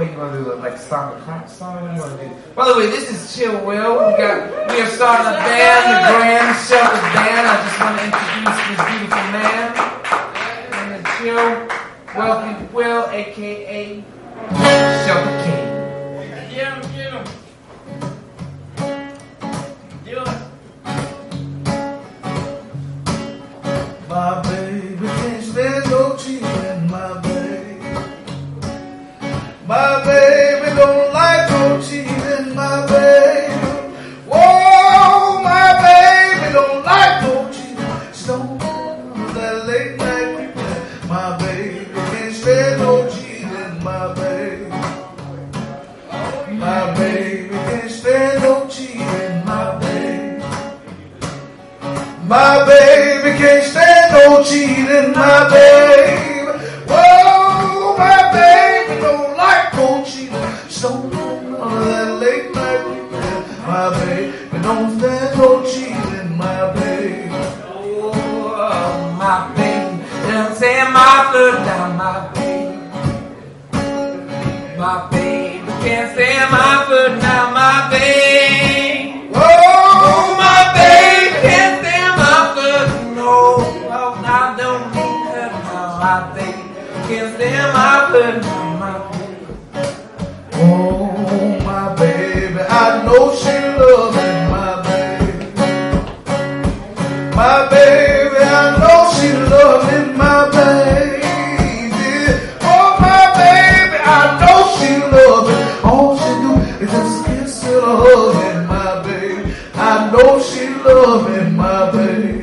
make you want to do like a song, a clap song? What do you want to do? By the way, this is Chill Will. We are starting a band, the Grand Shelter Band. I just want to introduce this beautiful man. And the Chill Wealthy Will, aka Shelter King. Yeah. My baby can't stand no cheating, my baby. My baby don't like no cheating, my baby. Whoa, my baby don't like no cheating. She don't want that late night creeping. My baby can't stand no cheating, my baby. My baby can't stand no cheating, my baby. My baby can't stand no cheating, my baby. Whoa, my baby don't like no cheating. She don't want that late night creeping. My baby don't stand no cheating, my baby. Oh, my baby, don't say my foot down, my baby. My baby can't stand my foot down, my baby. Whoa, My baby can't stand my foot, no. Oh, I don't need her now, my baby can't stand my foot down, my baby. oh, my baby, I know she loving my baby. My baby, I know she loving my baby. Oh, my baby, I know she loving. All she do is just kiss and hugging my baby. I know she loving my baby.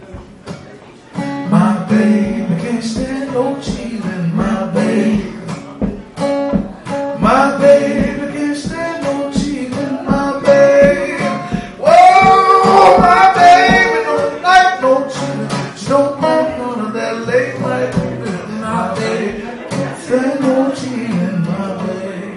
My baby can't stand no cheating, my baby. My baby can't stand no cheating, my baby. Whoa, my baby don't like no cheating. She don't like none of that late night creeping. My baby can't stand no cheating, my baby.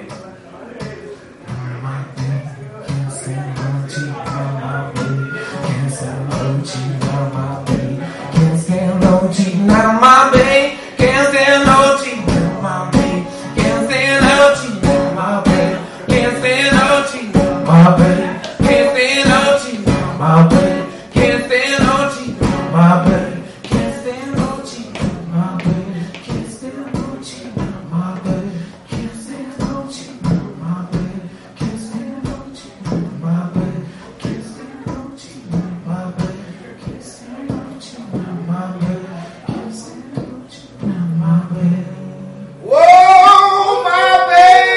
My baby can't stand no cheating, my baby. Can't stand no cheating, my baby. Can't stand no cheating out of my baby. Can't stand no cheating out of my baby. Can't stand no cheating out of my baby. Can't stand no cheating out of My baby, Can't stand no cheating out of my baby, Can't stand no cheating out of my baby, Can't stand no cheating out of my baby, Can't stand no cheating out of my baby, Can't stand no cheating out of my baby, Can't stand no cheating out of my baby, Can't stand no cheating out of my baby, Can't stand no cheating out of my baby, Can't stand no cheating out of my baby. Whoa, my baby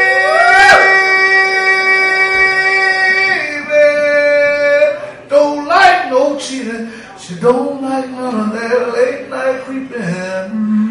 Don't like no cheating. She don't like none of that late night creeping.